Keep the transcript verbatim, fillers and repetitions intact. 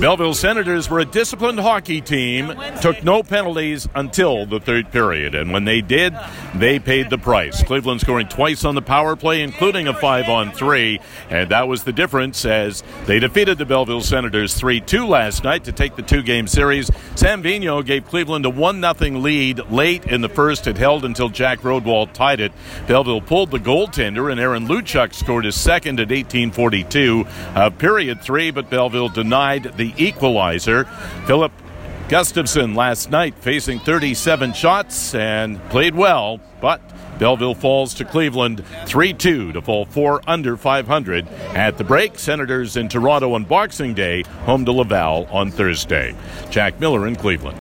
Belleville Senators were a disciplined hockey team, took no penalties until the third period, and when they did, they paid the price. Cleveland scoring twice on the power play, including a five-on-three, and that was the difference as they defeated the Belleville Senators three two last night to take the two-game series. Sam Vigneault gave Cleveland a one nothing lead late in the first. It held until Jack Rodwald tied it. Belleville pulled the goaltender, and Aaron Luchuk scored his second at eighteen forty-two of period three, but Belleville denied the equalizer. Philip Gustafson last night facing thirty-seven shots and played well, but Belleville falls to Cleveland three two to fall four under five hundred. At the break, Senators in Toronto on Boxing Day, home to Laval on Thursday. Jack Miller in Cleveland.